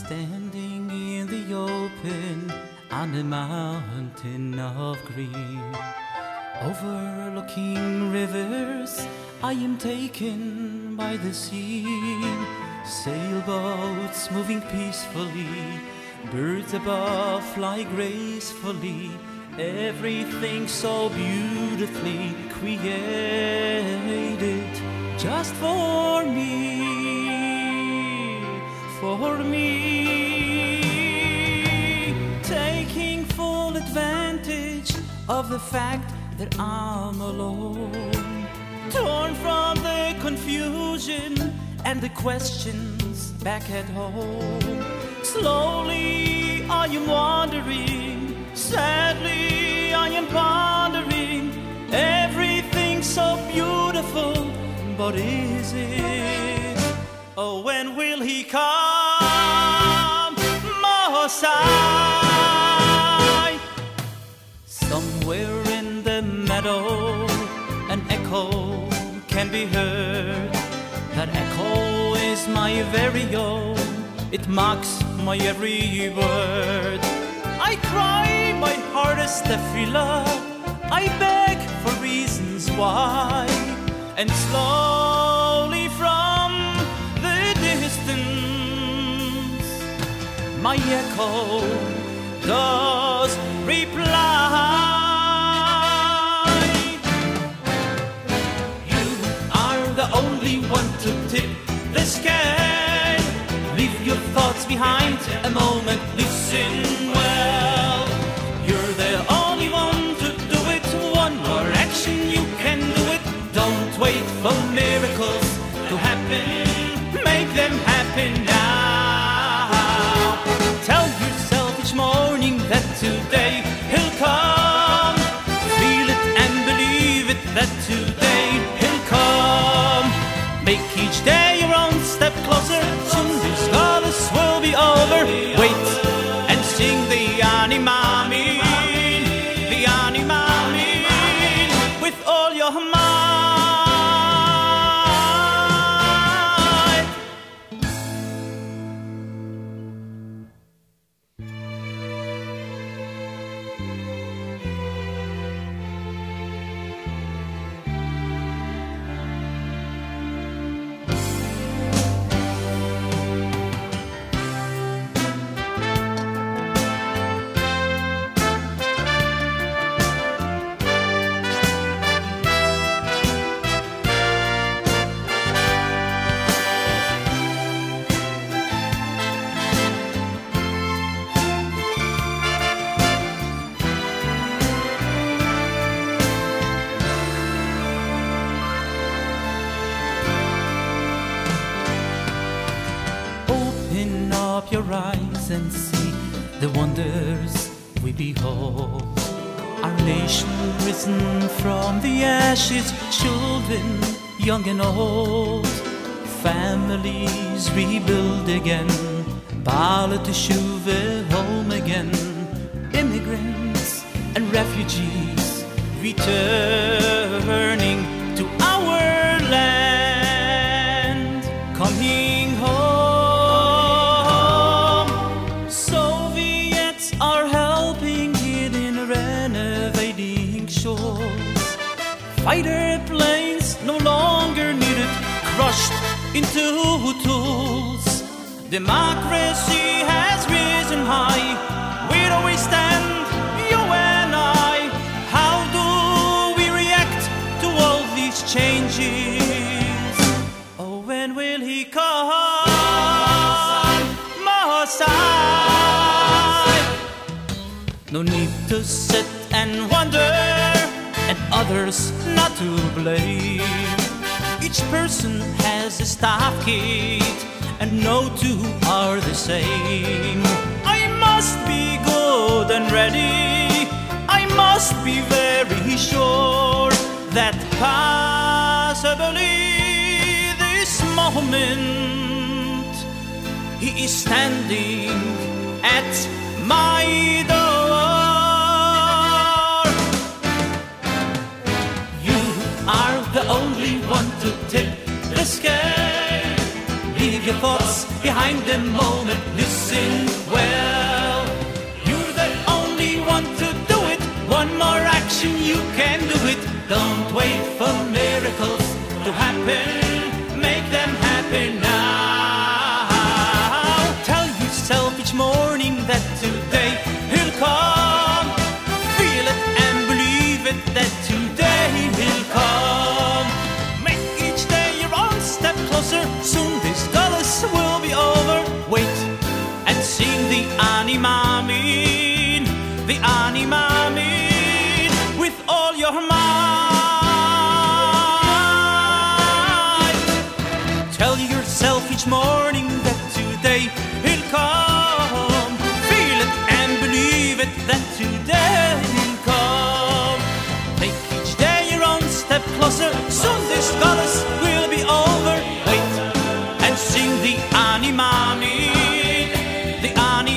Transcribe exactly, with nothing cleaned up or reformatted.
standing in the open on a mountain of green, overlooking rivers. I am taken by the sea, sailboats moving peacefully, birds above fly gracefully, everything so beautifully created just for me, for me, taking full advantage of the fact that I'm alone, torn from the confusion and the questions back at home. Slowly I am wandering, sadly I am pondering, everything so beautiful, but is it? Oh, when will he come, Mosai? Somewhere in the meadow an echo can be heard. That echo is my very own, it mocks my every word. I cry my hardest tefillah, I beg for reasons why, and slowly from the distance my echo does reply. The only one to tip the scale. Leave your thoughts behind a moment, listen well. You're the only one to do it. One more action, you can do it. Don't wait for miracles to happen, make them happen now. Tell yourself each morning that today he'll come. Feel it and believe it that today he'll come. Make each day your own step closer, soon this goddess will be over. Wait and sing the Animamin, the Animamin, with all your might. Your eyes and see the wonders we behold. Our nation risen from the ashes, children young and old, families rebuild again, Bala Teshuva home again, immigrants and refugees returning to our land, coming home. Fighter planes no longer needed, crushed into tools. Democracy has risen high. Where do we stand, you and I? How do we react to all these changes? Oh, when will he come, Mosai? No need to sit and wonder, and others not to blame. Each person has a staff kit, and no two are the same. I must be good and ready, I must be very sure that possibly this moment he is standing at my door. The only one to tip the scale. Leave your thoughts behind the moment. Listen well, you're the only one to do it. One more action, you can do it. Don't wait for miracles to happen, make them happen now. Tell yourself each morning that today he'll come. Feel it and believe it that today he'll come. Make each day your own step closer. Soon this gullus will be over. Wait and sing the Animamin, the Animamin with all your might. Tell yourself each morning that today he'll come. Feel it and believe it that today he'll come. Take each day your own step closer. Soon this gullus will be over. Wait and sing the Animamin, the Animamin.